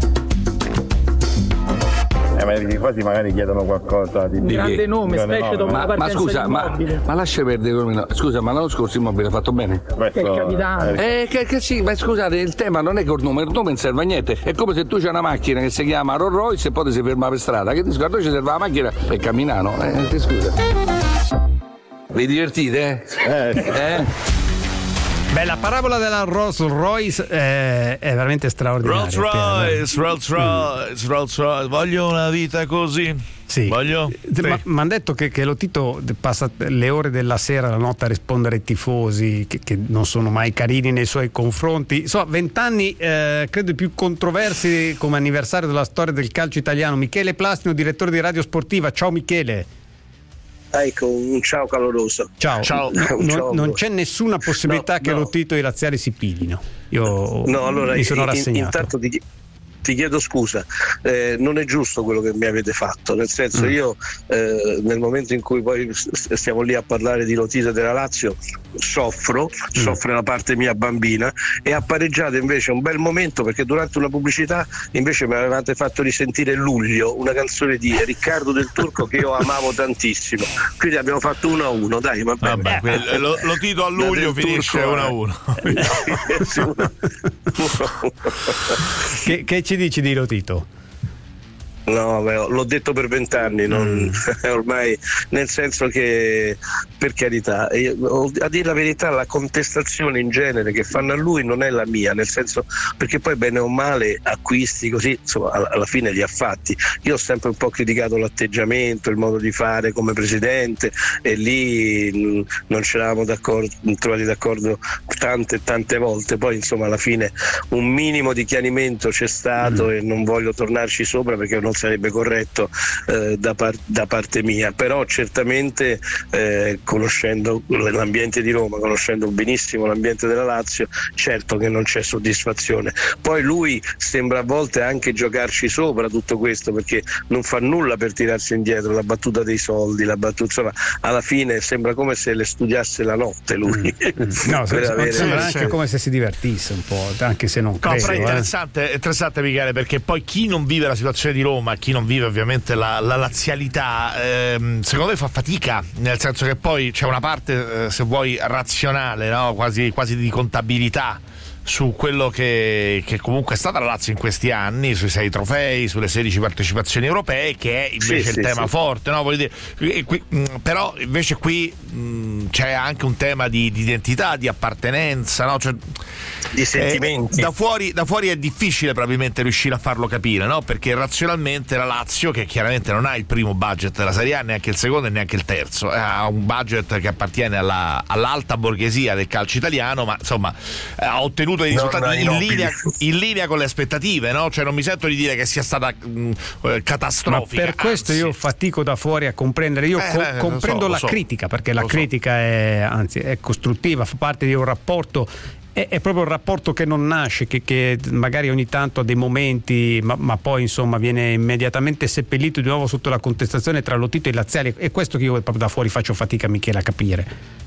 Eh, ma i tifosi magari chiedono qualcosa di
un grande
che?
nome, specie nome. dopo
ma,
la
ma scusa, ma, ma lascia perdere, scusa, ma l'anno scorso Immobile ha fatto bene?
Questo, che è il capitano.
Eh, che, che sì, ma scusate, il tema non è che il nome, il nome non serve a niente, è come se tu c'hai una macchina che si chiama Rolls Royce e poi ti si ferma per strada, che ti scordo ci serve la macchina per camminare, no? Eh, ti scusa. Vi divertite? Eh? eh?
Beh, la parabola della Rolls Royce è, è veramente straordinaria.
Rolls Royce, Rolls Royce, Rolls Royce, voglio una vita così.
Sì.
Voglio? Sì.
Ma mi hanno detto che, che Lotito passa le ore della sera, la notte a rispondere ai tifosi che, che non sono mai carini nei suoi confronti. Insomma, vent'anni eh, credo i più controversi come anniversario della storia del calcio italiano. Michele Plastino, direttore di Radio Sportiva. Ciao Michele.
Ecco, un ciao caloroso.
Ciao.
Ciao.
Non,
ciao.
non c'è nessuna possibilità
no,
che
no.
Lotito e i razziali si piglino. Io
no, allora,
mi sono
in,
rassegnato.
Intanto ti, ti chiedo scusa, eh, non è giusto quello che mi avete fatto, nel senso mm. io eh, nel momento in cui poi stiamo lì a parlare di Lotito e della Lazio soffro, mm. soffre la parte mia bambina, e appareggiate invece un bel momento, perché durante una pubblicità invece mi avevate fatto risentire Luglio, una canzone di Riccardo del Turco che io amavo tantissimo, quindi abbiamo fatto uno a uno, dai, va bene.
Vabbè, lo, Lotito a luglio finisce uno a uno.
che, che ci dici di Lotito?
No, beh, l'ho detto per vent'anni, non, mm. ormai, nel senso che, per carità, io, a dire la verità, la contestazione in genere che fanno a lui non è la mia, nel senso, perché poi bene o male acquisti così, insomma, alla, alla fine li ha fatti. Io ho sempre un po' criticato l'atteggiamento, il modo di fare come presidente, e lì mh, non ci eravamo d'accordo, trovati d'accordo tante tante volte. Poi insomma alla fine un minimo di chiarimento c'è stato mm. e non voglio tornarci sopra perché non sarebbe corretto eh, da, par- da parte mia, però certamente eh, conoscendo l'ambiente di Roma, conoscendo benissimo l'ambiente della Lazio, certo che non c'è soddisfazione. Poi lui sembra a volte anche giocarci sopra tutto questo, perché non fa nulla per tirarsi indietro, la battuta dei soldi, la battuta, insomma, alla fine sembra come se le studiasse la notte lui.
Mm. No, sembra,
avere...
sembra anche sì. come se si divertisse un po', anche se non credo.
No, però è interessante,
eh.
è interessante Michele, perché poi chi non vive la situazione di Roma, ma chi non vive ovviamente la, la lazialità, ehm, secondo me fa fatica, nel senso che poi c'è una parte, eh, se vuoi, razionale, no? quasi, quasi di contabilità su quello che, che comunque è stata la Lazio in questi anni, sui sei trofei, sulle sedici partecipazioni europee, che è invece sì, il sì, tema sì. forte, no? Voglio dire, qui, però invece qui mh, c'è anche un tema di, di identità, di appartenenza, no? Cioè,
di sentimenti.
Eh, da, fuori, da fuori è difficile probabilmente riuscire a farlo capire, no? Perché razionalmente la Lazio, che chiaramente non ha il primo budget della Serie A, neanche il secondo e neanche il terzo, ha un budget che appartiene alla, all'alta borghesia del calcio italiano, ma insomma ha ottenuto ottenuto dei risultati in linea, in linea con le aspettative, no? Cioè non mi sento di dire che sia stata mh, catastrofica.
Ma per questo
anzi.
io fatico da fuori a comprendere, io
eh,
co-
eh,
comprendo
so,
la
so,
critica, perché la
so.
critica è, anzi, è costruttiva, fa parte di un rapporto. È, è proprio un rapporto che non nasce, che, che magari ogni tanto ha dei momenti, ma, ma poi insomma viene immediatamente seppellito di nuovo sotto la contestazione tra Lotito e Laziali. È questo che io proprio da fuori faccio fatica, Michele, a capire.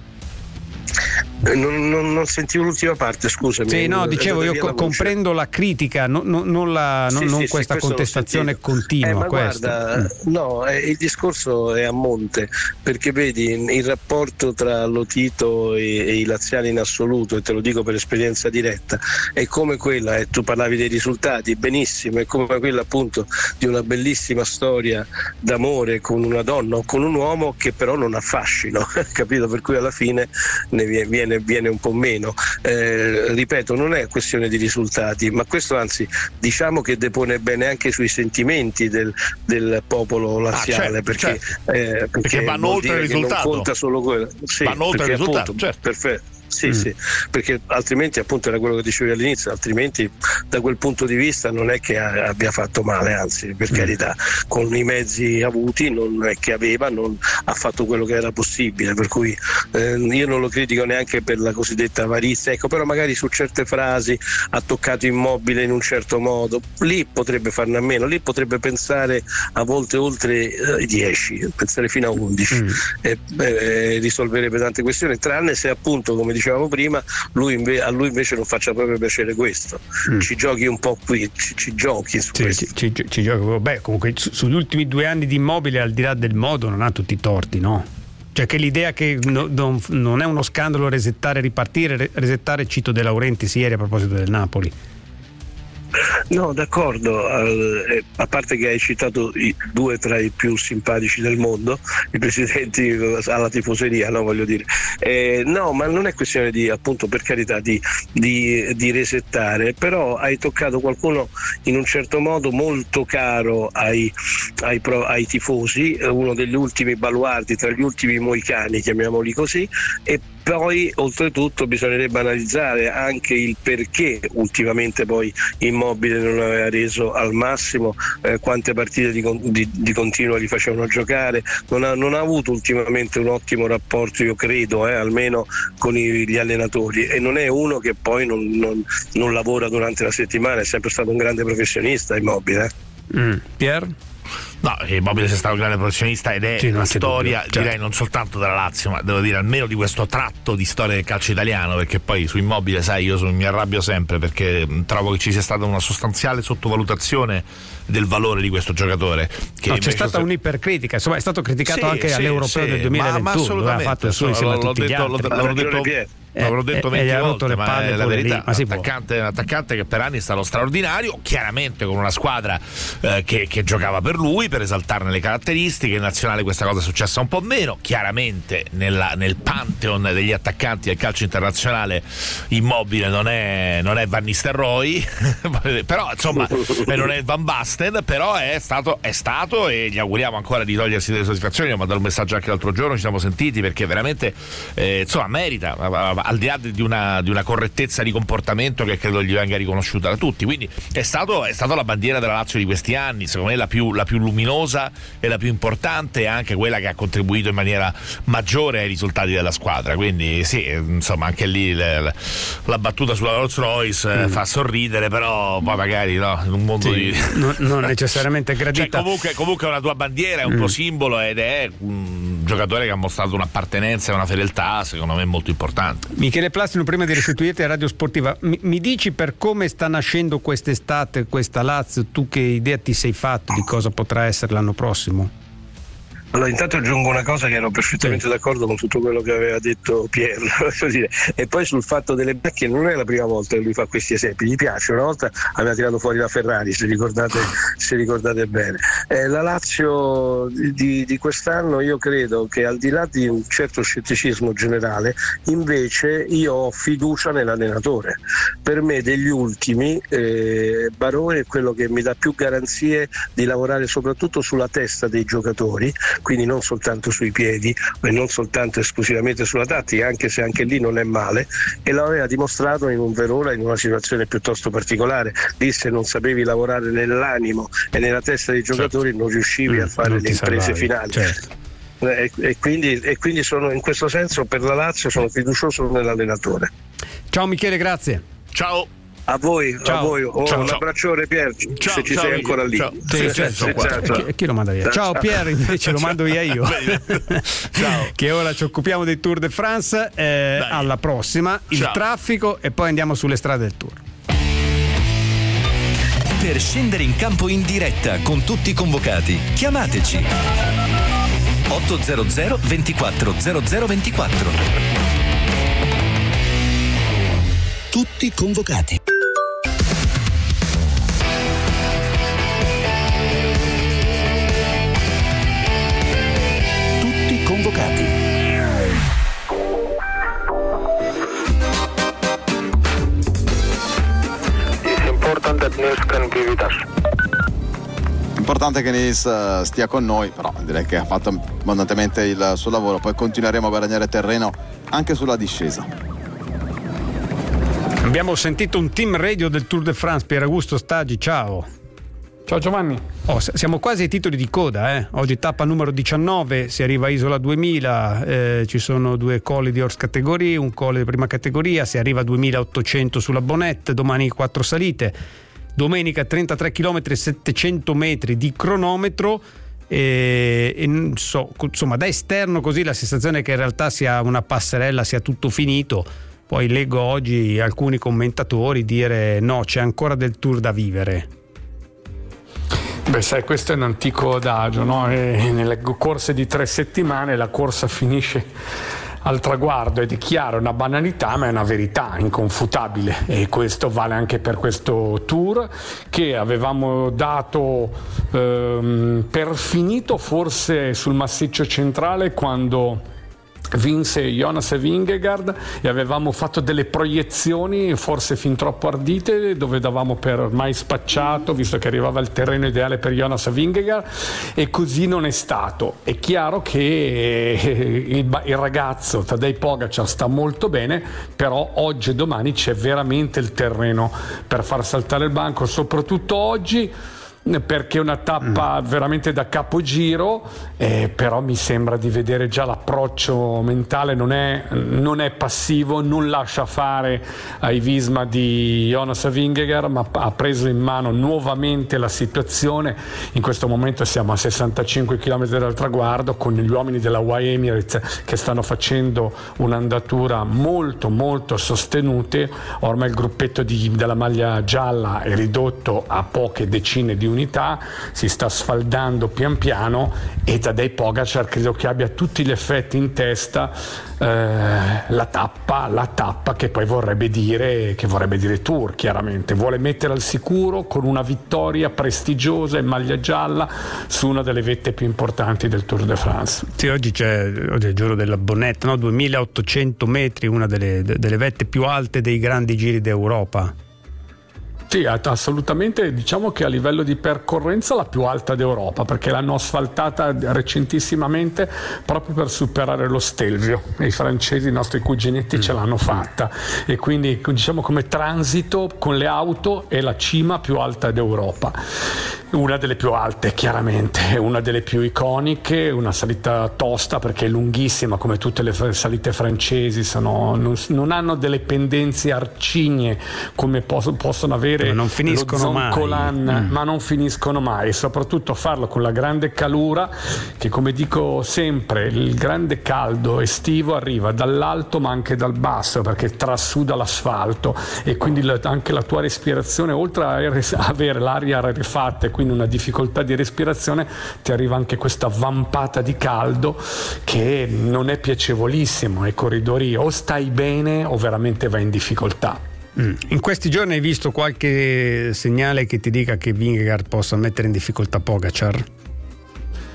Non, non, non sentivo l'ultima parte, scusami.
Sì, no, dicevo, io co- comprendo la critica, no, no, non, la, no,
sì,
non
sì,
questa
sì,
contestazione continua.
Eh, ma
questo.
guarda,
mm.
no, eh, il discorso è a monte, perché vedi il rapporto tra Lotito e, e i laziali in assoluto, e te lo dico per esperienza diretta, è come quella, e tu parlavi dei risultati, benissimo, è come quella appunto di una bellissima storia d'amore con una donna o con un uomo che però non ha fascino, capito? Per cui alla fine ne viene viene un po' meno. Eh, ripeto, non è questione di risultati, ma questo anzi diciamo che depone bene anche sui sentimenti del, del popolo laziale, ah, certo, perché,
certo.
Eh, perché,
perché vanno oltre il risultato,
non conta solo quello. Sì,
vanno oltre il risultato,
appunto,
certo.
Perfetto. Sì,
mm.
sì, perché altrimenti appunto era quello che dicevi all'inizio, altrimenti da quel punto di vista non è che abbia fatto male, anzi per mm. carità, con i mezzi avuti non è che aveva, non ha fatto quello che era possibile, per cui eh, io non lo critico neanche per la cosiddetta avarizia, ecco, però magari su certe frasi ha toccato Immobile in un certo modo, lì potrebbe farne a meno, lì potrebbe pensare a volte oltre i eh, dieci, pensare fino a undici mm. e eh, risolverebbe tante questioni, tranne se appunto, come dicevamo prima, lui inve- a lui invece non faccia proprio piacere questo. Mm. Ci giochi un po' qui, ci, ci giochi su
sì,
questo.
Ci, ci, ci giochi. Beh, comunque su, sugli ultimi due anni di Immobile, al di là del modo, non ha tutti i torti, no? Cioè che l'idea che no, non, non è uno scandalo resettare, ripartire, resettare, cito De Laurentiis ieri a proposito del Napoli.
No, d'accordo, eh, a parte che hai citato i due tra i più simpatici del mondo, i presidenti alla tifoseria, no, voglio dire. Eh, no, ma non è questione di, appunto, per carità, di, di, di resettare, però hai toccato qualcuno in un certo modo molto caro ai, ai, pro, ai tifosi, uno degli ultimi baluardi, tra gli ultimi moicani, chiamiamoli così, e poi oltretutto bisognerebbe analizzare anche il perché ultimamente poi Immobile non aveva reso al massimo, eh, quante partite di, di, di continuo li facevano giocare, non ha, non ha avuto ultimamente un ottimo rapporto, io credo, eh, almeno con i, gli allenatori, e non è uno che poi non, non, non lavora durante la settimana, è sempre stato un grande professionista Immobile.
Eh. Mm. Pier?
No, Immobile sia stato un grande professionista ed è sì, una storia, dubbio, certo. direi non soltanto della Lazio, ma devo dire almeno di questo tratto di storia del calcio italiano, perché poi su Immobile, sai, io sono, mi arrabbio sempre perché trovo che ci sia stata una sostanziale sottovalutazione del valore di questo giocatore. Che
no, c'è stata
se...
un'ipercritica, insomma è stato criticato
sì,
anche
sì,
all'Europeo
sì,
del duemilaventuno,
ma, ma
ha fatto il suo insieme a tutti gli altri.
L'avrò detto, l'avrò detto
eh,
venti
eh,
volte,
le
ma
palle
è la verità.
Ma
un attaccante, un attaccante che per anni è stato straordinario, chiaramente con una squadra eh, che, che giocava per lui, per esaltarne le caratteristiche. In nazionale questa cosa è successa un po' meno, chiaramente nella, nel pantheon degli attaccanti del calcio internazionale Immobile non è, non è Van Nistelrooy però insomma non è Van Basten, però è stato, è stato e gli auguriamo ancora di togliersi delle soddisfazioni. Gli ho mandato un messaggio anche l'altro giorno, ci siamo sentiti, perché veramente eh, insomma merita, al di là di una, di una correttezza di comportamento che credo gli venga riconosciuta da tutti, quindi è stato, è stato la bandiera della Lazio di questi anni, secondo me la più, la più luminosa e la più importante, e anche quella che ha contribuito in maniera maggiore ai risultati della squadra, quindi sì, insomma anche lì le, le, la battuta sulla Rolls Royce mm. fa sorridere, però poi magari no, in un mondo
sì,
di
non, non necessariamente gradita,
cioè, comunque, comunque è una tua bandiera, è un mm. tuo simbolo, ed è un giocatore che ha mostrato un'appartenenza e una fedeltà secondo me molto importante.
Michele Plastino, prima di restituirti a Radio Sportiva, mi, mi dici per come sta nascendo quest'estate questa Lazio, tu che idea ti sei fatto di cosa potrà essere l'anno prossimo?
Allora, intanto aggiungo una cosa, che ero perfettamente sì. d'accordo con tutto quello che aveva detto Pier, e poi sul fatto delle macchine, non è la prima volta che lui fa questi esempi, gli piace. Una volta aveva tirato fuori la Ferrari, se ricordate, se ricordate bene. Eh, la Lazio di, di quest'anno, io credo che al di là di un certo scetticismo generale, invece io ho fiducia nell'allenatore. Per me degli ultimi eh, Baroni è quello che mi dà più garanzie di lavorare soprattutto sulla testa dei giocatori, quindi non soltanto sui piedi e non soltanto esclusivamente sulla tattica, anche se anche lì non è male, e lo aveva dimostrato in un Verona in una situazione piuttosto particolare. Lì se non sapevi lavorare nell'animo e nella testa dei giocatori, certo, non riuscivi mm, a fare le imprese salvavi, finali, certo. e, e, quindi, e quindi sono in questo senso per la Lazio sono fiducioso nell'allenatore.
Ciao Michele, grazie.
Ciao.
A voi,
ciao.
a voi. Oh,
ciao,
un abbraccione Pier,
ciao,
se ci
ciao,
sei ancora lì.
Ciao.
Sì, sì, sì, sì, chi, chi lo manda via? Ciao Pier, invece lo mando via io.
Ciao.
Che ora ci occupiamo del Tour de France, eh, alla prossima, il ciao. Traffico e poi andiamo sulle strade del Tour.
Per scendere in campo in diretta con tutti i convocati, chiamateci ottocento ventiquattro zero zero ventiquattro. Tutti convocati. Tutti convocati.
It's important that Nils can be with us.
Importante che Nils stia con noi, però direi che ha fatto abbondantemente il suo lavoro, poi continueremo a guadagnare terreno anche sulla discesa.
Abbiamo sentito un team radio del Tour de France. Pier Augusto Staggi, ciao.
Ciao Giovanni.
Oh, siamo quasi ai titoli di coda, eh? Oggi tappa numero diciannove, si arriva a Isola duemila, eh, ci sono due colli di Horse categoria, un collo di prima categoria, si arriva a duemilaottocento sulla Bonette, domani quattro salite, domenica trentatré chilometri e settecento metri di cronometro. E, e so, insomma, da esterno così la sensazione è che in realtà sia una passerella, sia tutto finito. Poi leggo oggi alcuni commentatori dire no, c'è ancora del Tour da vivere.
Beh, sai, questo è un antico adagio, no? E nelle corse di tre settimane la corsa finisce al traguardo ed è chiaro, è una banalità ma è una verità inconfutabile, e questo vale anche per questo Tour che avevamo dato ehm, per finito forse sul massiccio centrale quando vinse Jonas Vingegaard, e avevamo fatto delle proiezioni forse fin troppo ardite, dove davamo per ormai spacciato, visto che arrivava il terreno ideale per Jonas Vingegaard, e così non è stato. È chiaro che il, il ragazzo Tadej Pogačar sta molto bene, però oggi e domani c'è veramente il terreno per far saltare il banco, soprattutto oggi perché è una tappa mm. veramente da capogiro, eh, però mi sembra di vedere già l'approccio mentale, non è, non è passivo, non lascia fare ai Visma di Jonas Vingegaard, ma ha preso in mano nuovamente la situazione. In questo momento siamo a sessantacinque chilometri dal traguardo, con gli uomini della Y Emirates che stanno facendo un'andatura molto molto sostenute. Ormai il gruppetto di, della maglia gialla è ridotto a poche decine di unità, si sta sfaldando pian piano, e Tadej Pogačar credo che abbia tutti gli effetti in testa, eh, la tappa, la tappa che poi vorrebbe dire che vorrebbe dire Tour, chiaramente vuole mettere al sicuro con una vittoria prestigiosa in maglia gialla su una delle vette più importanti del Tour de France.
Sì, oggi c'è oggi è il giorno della Bonette, no? duemilaottocento metri, una delle, delle vette più alte dei grandi giri d'Europa.
Sì, assolutamente, diciamo che a livello di percorrenza la più alta d'Europa, perché l'hanno asfaltata recentissimamente proprio per superare lo Stelvio, e i francesi, i nostri cuginetti, mm. ce l'hanno fatta, e quindi diciamo come transito con le auto è la cima più alta d'Europa. Una delle più alte, chiaramente, una delle più iconiche, una salita tosta perché è lunghissima, come tutte le salite francesi, sono, non, non hanno delle pendenze arcigne come pos- possono avere, ma non finiscono mai, mm. ma non finiscono mai, e soprattutto farlo con la grande calura, che come dico sempre, il grande caldo estivo arriva dall'alto ma anche dal basso, perché trasuda l'asfalto, e quindi la, anche la tua respirazione, oltre a avere l'aria rarefatta, quindi una difficoltà di respirazione, ti arriva anche questa vampata di caldo che non è piacevolissimo, e corridori o stai bene o veramente vai in difficoltà.
Mm. In questi giorni hai visto qualche segnale che ti dica che Vingegaard possa mettere in difficoltà Pogačar?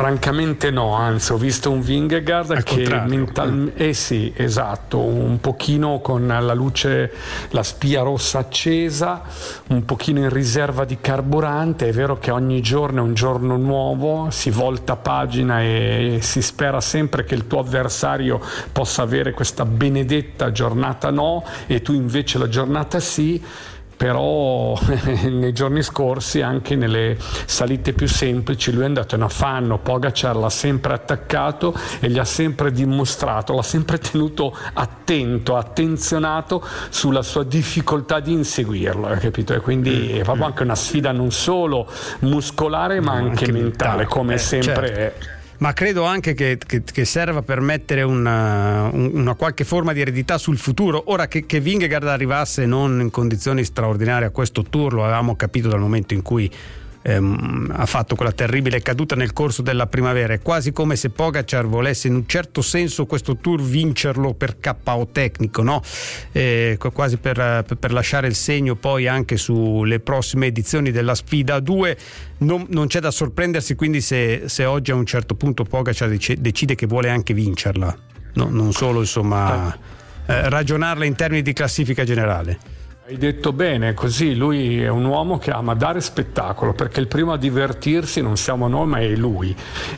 Francamente no, anzi ho visto un Vingegaard
Al
che mentalmente eh sì, esatto, un pochino con la luce, la spia rossa accesa, un pochino in riserva di carburante. È vero che ogni giorno è un giorno nuovo, si volta pagina e si spera sempre che il tuo avversario possa avere questa benedetta giornata no e tu invece la giornata sì. Però nei giorni scorsi, anche nelle salite più semplici, lui è andato in affanno. Pogacar l'ha sempre attaccato e gli ha sempre dimostrato, l'ha sempre tenuto attento, attenzionato sulla sua difficoltà di inseguirlo, capito? E quindi è proprio anche una sfida non solo muscolare ma anche, anche mentale, mentale, come eh, sempre certo. è.
Ma credo anche che, che, che serva per mettere una, una qualche forma di eredità sul futuro. Ora che, che Vingegaard arrivasse non in condizioni straordinarie a questo tour, lo avevamo capito dal momento in cui ehm, ha fatto quella terribile caduta nel corso della primavera. È quasi come se Pogacar volesse in un certo senso questo tour vincerlo per K O tecnico, no? Eh, quasi per, per lasciare il segno poi anche sulle prossime edizioni della sfida due. Non, non c'è da sorprendersi quindi se, se oggi a un certo punto Pogacar decide che vuole anche vincerla, no, non solo insomma eh, ragionarla in termini di classifica generale.
Hai detto bene, così lui è un uomo che ama dare spettacolo, perché il primo a divertirsi non siamo noi ma è lui,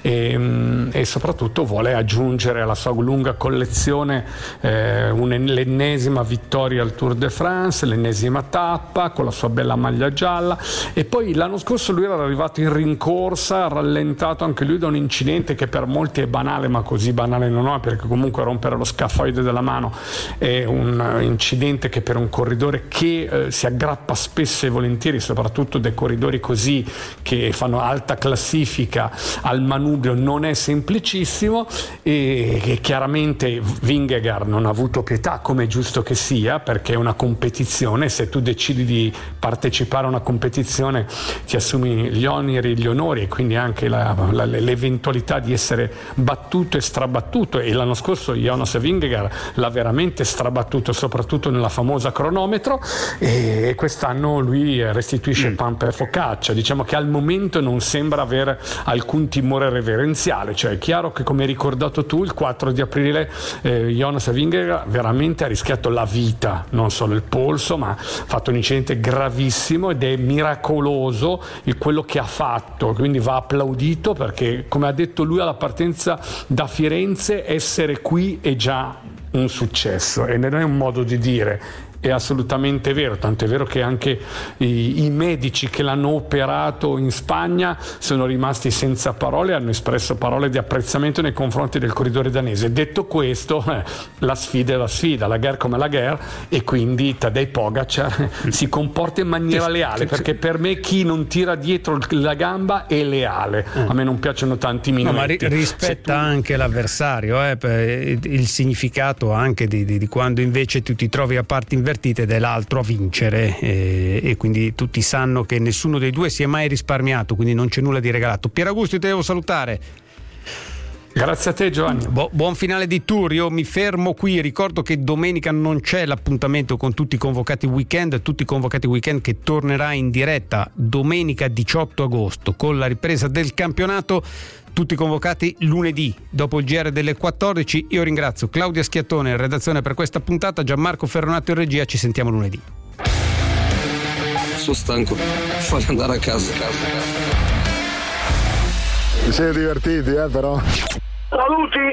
e, e soprattutto vuole aggiungere alla sua lunga collezione eh, l'ennesima vittoria al Tour de France, l'ennesima tappa con la sua bella maglia gialla. E poi l'anno scorso lui era arrivato in rincorsa, rallentato anche lui da un incidente che per molti è banale, ma così banale non è, perché comunque rompere lo scafoide della mano è un incidente che per un corridore che eh, si aggrappa spesso e volentieri, soprattutto dei corridori così che fanno alta classifica, al manubrio non è semplicissimo. E, e chiaramente Vingegaard non ha avuto pietà, come è giusto che sia, perché è una competizione. Se tu decidi di partecipare a una competizione ti assumi gli oneri, gli onori e quindi anche la, la, l'eventualità di essere battuto e strabattuto, e l'anno scorso Jonas Vingegaard l'ha veramente strabattuto, soprattutto nella famosa cronometro, e quest'anno lui restituisce mm. pan per focaccia. Diciamo che al momento non sembra avere alcun timore reverenziale, cioè è chiaro che, come hai ricordato tu, il quattro di aprile eh, Jonas Vingegaard veramente ha rischiato la vita, non solo il polso, ma ha fatto un incidente gravissimo ed è miracoloso il quello che ha fatto, quindi va applaudito, perché come ha detto lui alla partenza da Firenze, essere qui è già un successo, e non è un modo di dire, è assolutamente vero, tanto è vero che anche i, i medici che l'hanno operato in Spagna sono rimasti senza parole, hanno espresso parole di apprezzamento nei confronti del corridore danese. Detto questo, eh, la sfida è la sfida, la guerra come la guerra, e quindi Tadej Pogacar si comporta in maniera leale, perché per me chi non tira dietro la gamba è leale. A me non piacciono tanti minuti.
No, ma ri- rispetta tu... anche l'avversario, eh, il significato anche di, di, di quando invece tu ti trovi a parti invertite ed è l'altro a vincere, e, e quindi tutti sanno che nessuno dei due si è mai risparmiato, quindi non c'è nulla di regalato. Pieraugusto, ti devo salutare.
Grazie a te, Giovanni.
Bu- buon finale di tour, io mi fermo qui. Ricordo che domenica non c'è l'appuntamento con tutti i convocati weekend, tutti i convocati weekend che tornerà in diretta domenica diciotto agosto con la ripresa del campionato. Tutti convocati lunedì dopo il G R delle quattordici. Io ringrazio Claudia Schiattone in redazione per questa puntata, Gianmarco Ferronato in regia. Ci sentiamo lunedì.
Sono stanco, fai andare a casa.
Vi siete divertiti, eh, però?
Saluti!